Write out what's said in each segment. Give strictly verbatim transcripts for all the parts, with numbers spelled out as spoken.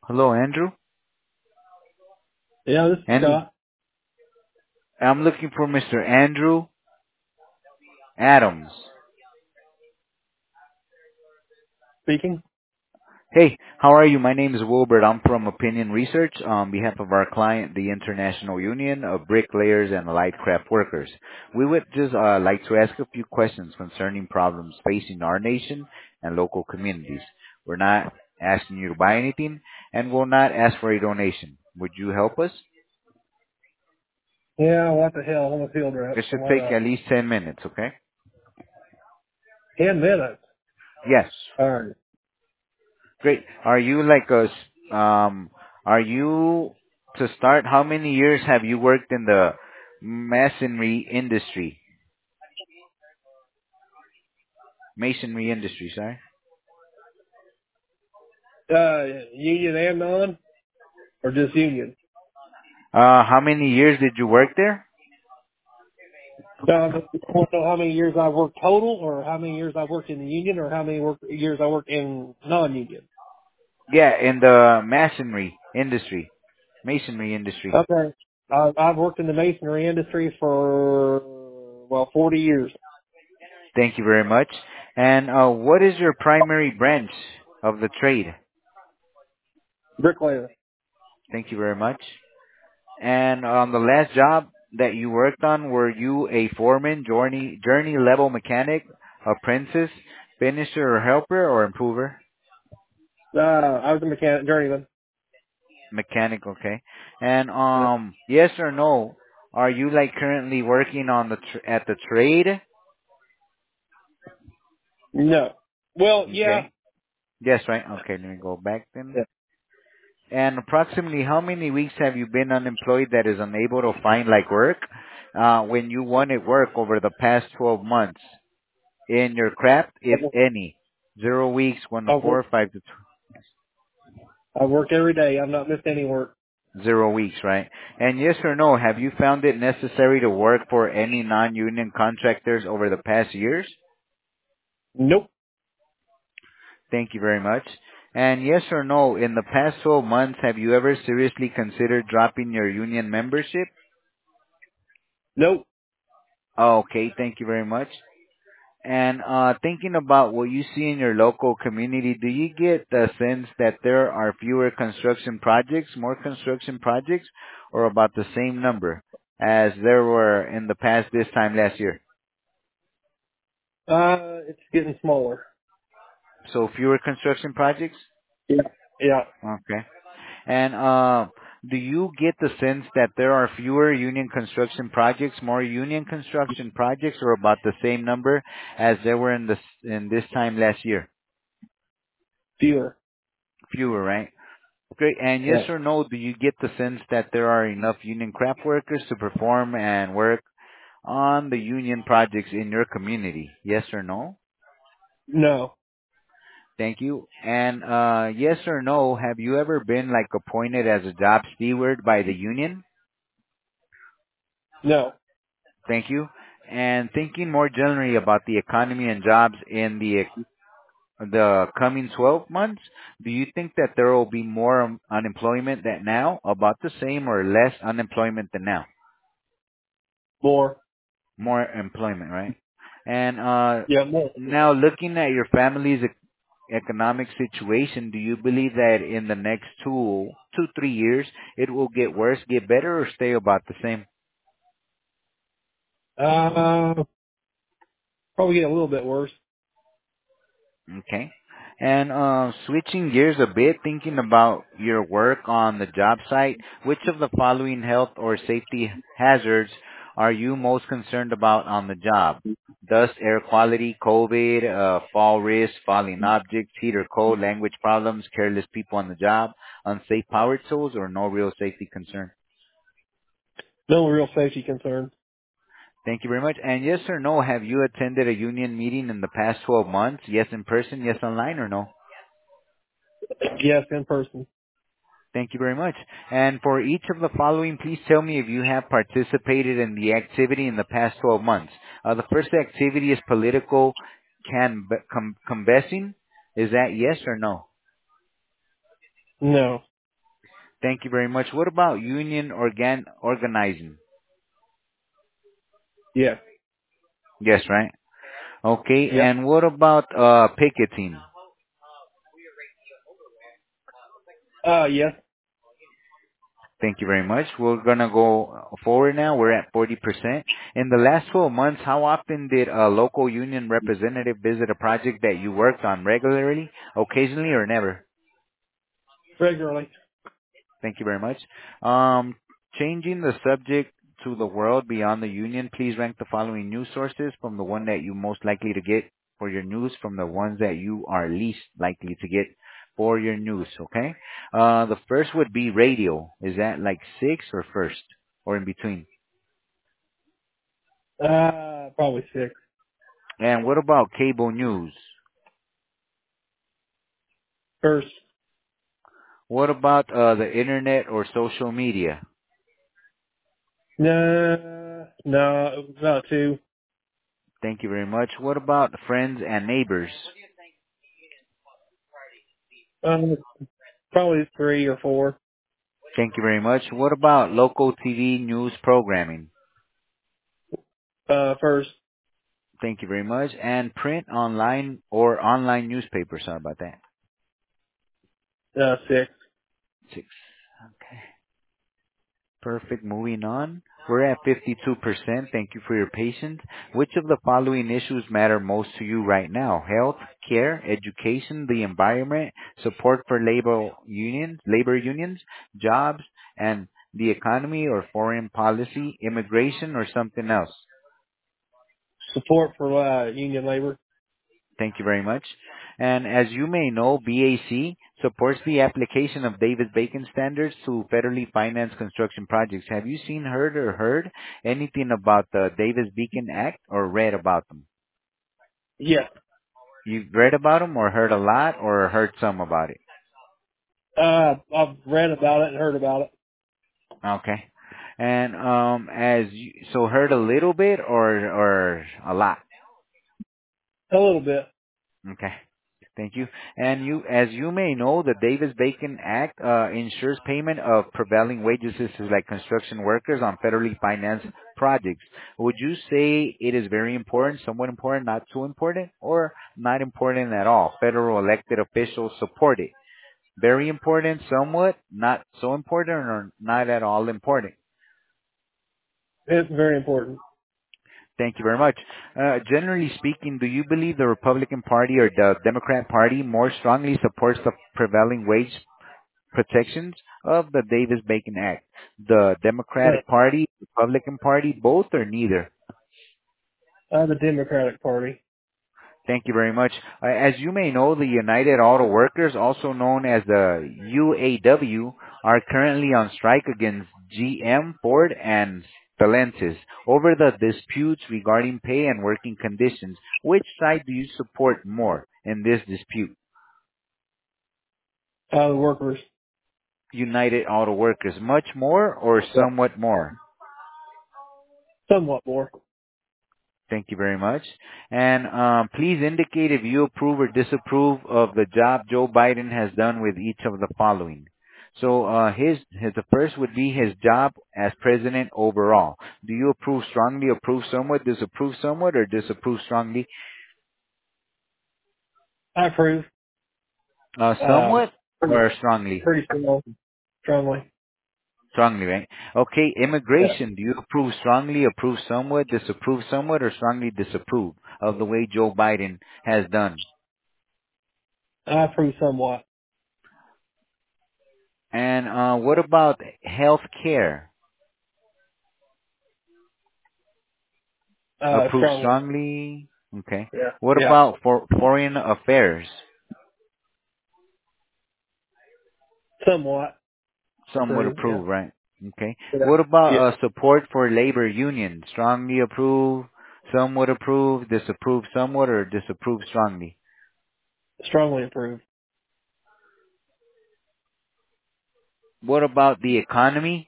Hello, Andrew. Yeah, this is And Scott I'm looking for Mister Andrew Adams. speaking. Hey, how are you? My name is Wilbert. I'm from Opinion Research on behalf of our client, the International Union of Bricklayers and Light Craft Workers. We would just uh, like to ask a few questions concerning problems facing our nation and local communities. We're not asking you to buy anything and will not ask for a donation. Would you help us? Yeah, what the hell? I'm a field rep, It so should why take at not? least ten minutes, okay? Ten minutes. Yes. All right. Great. Are you like a, s- um, are you, to start, how many years have you worked in the masonry industry? Masonry industry, sorry. Uh, union and non, or just union? Uh, how many years did you work there? Um, you want to know how many years I've worked total, or how many years I've worked in the union, or how many work, years I worked in non-union? Yeah, in the masonry industry. Masonry industry. Okay. I've, I've worked in the masonry industry for, well, forty years. Thank you very much. And, uh, what is your primary branch of the trade? Bricklayer. Thank you very much. And on the last job that you worked on, were you a foreman, journey, journey level mechanic, apprentice, finisher or helper or improver? Uh, I was a mechanic, journeyman. Mechanic, okay. And Yeah. um, yes or no, are you like currently working on the tr- at the trade? No. Well, yeah. Okay. Yes, right. Okay, let me go back then. Yeah. And approximately how many weeks have you been unemployed that is unable to find like work? Uh, when you wanted work over the past twelve months? In your craft, if any. Zero weeks, one to I've four, worked, five to I've worked every day. I've not missed any work. tw- zero weeks, right? And yes or no, have you found it necessary to work for any non-union contractors over the past years? Nope. Thank you very much. And yes or no, in the past twelve months, have you ever seriously considered dropping your union membership? Nope. Oh, okay, thank you very much. And uh, thinking about what you see in your local community, do you get the sense that there are fewer construction projects, more construction projects, or about the same number as there were in the past this time last year? Uh, it's getting smaller. So fewer construction projects? Yeah. Yeah. Okay. And uh, do you get the sense that there are fewer union construction projects, more union construction projects, or about the same number as there were in this in this time last year? Fewer. Fewer, right? Great. And yes Yeah. or no, do you get the sense that there are enough union craft workers to perform and work on the union projects in your community? Yes or no? No. Thank you. And uh, yes or no, have you ever been like appointed as a job steward by the union? No. Thank you. And thinking more generally about the economy and jobs in the the coming twelve months, do you think that there will be more um, unemployment than now, about the same, or less unemployment than now? More. More employment, right? And uh, Yeah, more. now looking at your family's ec- economic situation, do you believe that in the next two, two, three years, it will get worse, get better, or stay about the same? Uh, probably get a little bit worse. Okay. And uh, switching gears a bit, thinking about your work on the job site, which of the following health or safety hazards are you most concerned about on the job? Dust, air quality, COVID, uh, fall risk, falling objects, heat or cold, language problems, careless people on the job, unsafe power tools, or no real safety concern? No real safety concerns. Thank you very much. And yes or no, have you attended a union meeting in the past twelve months? Yes in person, yes online, or no? Yes, in person. Thank you very much. And for each of the following, please tell me if you have participated in the activity in the past twelve months. Uh, the first activity is political can com- conversing. Is that yes or no? No. Thank you very much. What about union organ organizing? Yeah. Yes, right? Okay, Yep. and what about uh picketing? Uh, yes. Thank you very much. We're gonna go forward now. We're at forty percent. In the last twelve months, how often did a local union representative visit a project that you worked on regularly, occasionally, or never? Regularly. Thank you very much. Um, changing the subject to the world beyond the union, please rank the following news sources from the one that you most likely to get for your news from the ones that you are least likely to get for your news, okay? Uh, the first would be radio. Is that like six or first or in between? Uh, probably six. And what about cable news? First. What about uh, the internet or social media? No, no, about two. Thank you very much. What about friends and neighbors? Um, probably three or four. Thank you very much. What about local T V news programming? Uh, first. Thank you very much. And print online or online newspaper. Sorry about that. Uh, six. Six. Okay. Perfect. Moving on. We're at fifty-two percent. Thank you for your patience. Which of the following issues matter most to you right now? Health, care, education, the environment, support for labor unions, labor unions, jobs, and the economy or foreign policy, immigration, or something else? Support for, uh, union labor. Thank you very much. And as you may know, B A C supports the application of Davis-Bacon standards to federally financed construction projects. Have you seen, heard, or heard anything about the Davis-Bacon Act or read about them? Yeah. You've read about them or heard a lot or heard some about it? Uh, I've read about it and heard about it. Okay. And um, as you, so heard a little bit or or a lot? A little bit. Okay. Thank you. And you, as you may know, the Davis-Bacon Act uh, ensures payment of prevailing wages to like construction workers on federally financed projects. Would you say it is very important, somewhat important, not too important, or not important at all? Federal elected officials support it. Very important, somewhat, not so important, or not at all important? It's very important. Thank you very much. Uh, generally speaking, do you believe the Republican Party or the Democrat Party more strongly supports the prevailing wage protections of the Davis-Bacon Act? The Uh, Democratic Party, Republican Party, both or neither? uh, the Democratic Party. Thank you very much. Uh, as you may know, the United Auto Workers, also known as the U A W, are currently on strike against G M, Ford, and Stellantis over the disputes regarding pay and working conditions. Which side do you support more in this dispute? Uh, the workers. United Auto Workers, much more or Yeah. somewhat more? Somewhat more. Thank you very much. And um, please indicate if you approve or disapprove of the job Joe Biden has done with each of the following. So uh, his, his the first would be his job as president overall. Do you approve strongly, approve somewhat, disapprove somewhat, or disapprove strongly? I approve. Uh, Uh, somewhat pretty, or strongly? pretty strong, strongly. Strongly, right? Okay, Yeah. immigration. Do you approve strongly, approve somewhat, disapprove somewhat, or strongly disapprove of the way Joe Biden has done? I approve somewhat. And uh, what about health care? Uh, Approve strongly. strongly. Okay. Yeah. What Yeah. about for foreign affairs? Somewhat Some would approve. Yeah. approve, right? Okay. Yeah. What about Yeah. uh, support for labor unions? Strongly approve. Some would approve. Disapprove somewhat, or disapprove strongly. Strongly approve. What about the economy?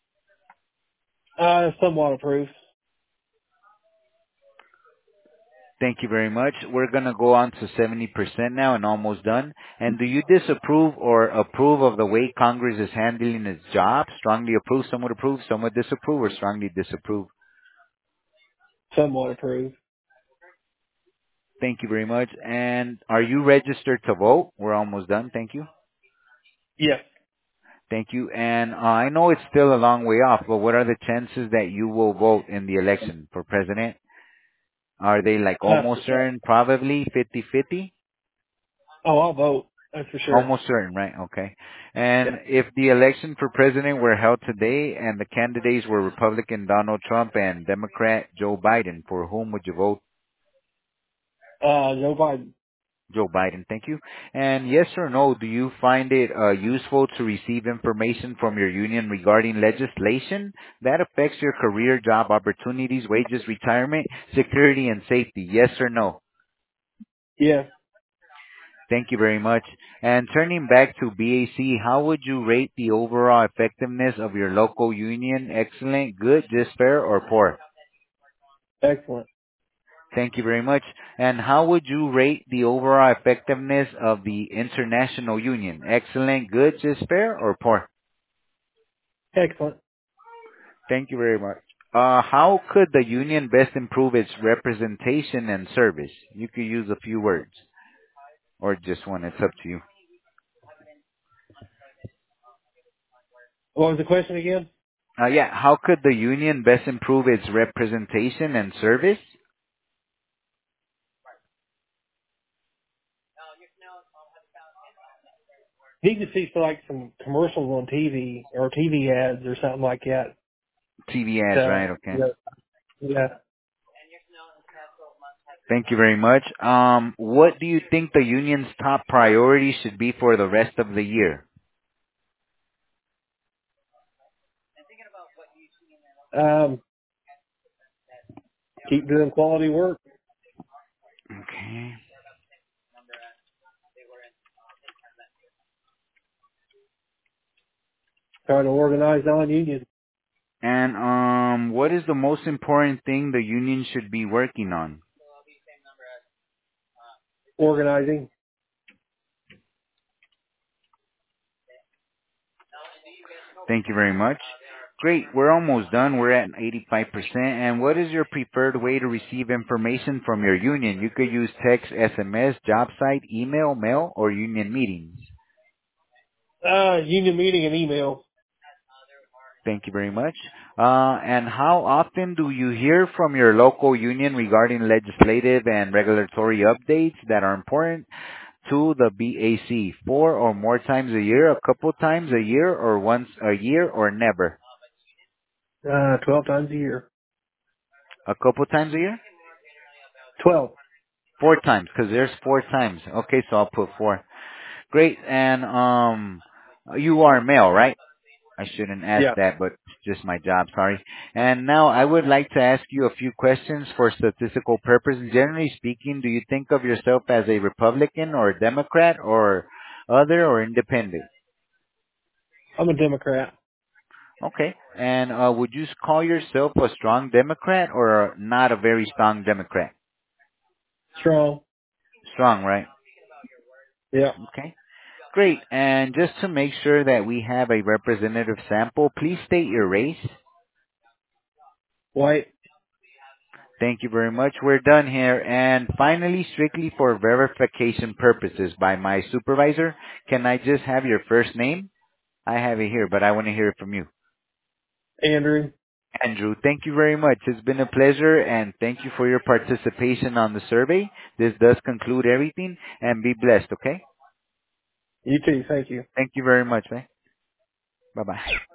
Uh, somewhat approve. Thank you very much. We're going to go on to seventy percent now and almost done. And do you disapprove or approve of the way Congress is handling its job? Strongly approve, some would approve, some would disapprove, or strongly disapprove? Somewhat approved. Thank you very much. And are you registered to vote? We're almost done. Thank you. Yes. Thank you. And uh, I know it's still a long way off, but what are the chances that you will vote in the election for president? Are they like Uh, almost certain, probably fifty-fifty? oh, I'll vote. That's for sure. Almost certain, right? Okay. Yeah. And if the election for president were held today and the candidates were Republican Donald Trump and Democrat Joe Biden, for whom would you vote? Uh, Joe Biden. Joe Biden, thank you. And yes or no, do you find it uh, useful to receive information from your union regarding legislation that affects your career, job opportunities, wages, retirement, security, and safety? Yes or no? Yeah. Thank you very much. And turning back to B A C, how would you rate the overall effectiveness of your local union? Excellent, good, just fair, or poor? Excellent. Thank you very much. And how would you rate the overall effectiveness of the international union? Excellent, good, just fair, or poor? Excellent. Thank you very much. Uh, how could the union best improve its representation and service? You could use a few words, or just one. It's up to you. What was the question again? Uh, yeah, how could the union best improve its representation and service? Need to see like some commercials on T V or T V ads or something like that. T V ads, right? So Okay. yeah, yeah. Thank you very much. Um, what do you think the union's top priority should be for the rest of the year? Um, keep doing quality work. Okay. Try to organize non-union And um, what is the most important thing the union should be working on? organizing. Thank you very much. Great. We're almost done. We're at eighty-five percent. And what is your preferred way to receive information from your union? You could use text, S M S, job site, email, mail, or union meetings. Uh, union meeting and email. Thank you very much. Uh, and how often do you hear from your local union regarding legislative and regulatory updates that are important to the B A C? Four or more times a year, a couple times a year, or once a year, or never? Uh, twelve times a year. A couple times a year? Twelve. Four times, because there's four times. Okay, so I'll put four. Great. And um, you are male, right? I shouldn't ask Yeah. that, but it's just my job, sorry. And now I would like to ask you a few questions for statistical purposes. Generally speaking, do you think of yourself as a Republican or a Democrat or other or independent? I'm a Democrat. Okay. And uh, would you call yourself a strong Democrat or not a very strong Democrat? Strong. Strong, right? Yeah. Okay. Great. And just to make sure that we have a representative sample, please state your race. White. Thank you very much. We're done here. And finally, strictly for verification purposes by my supervisor, can I just have your first name? I have it here, but I want to hear it from you. Andrew. Andrew, thank you very much. It's been a pleasure, and thank you for your participation on the survey. This does conclude everything, and be blessed, okay? You too. Thank you. Thank you very much, man. Bye-bye.